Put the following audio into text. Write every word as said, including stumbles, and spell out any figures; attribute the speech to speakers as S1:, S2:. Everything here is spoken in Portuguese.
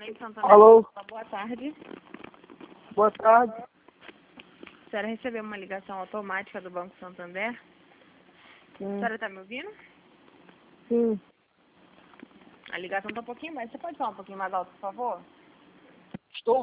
S1: Atendente Santander.
S2: Alô?
S1: Boa tarde.
S2: Boa tarde.
S1: A senhora recebeu uma ligação automática do Banco Santander?
S2: Sim.
S1: A senhora está me ouvindo?
S2: Sim.
S1: A ligação está um pouquinho mais. Você pode falar um pouquinho mais alto, por favor?
S2: Estou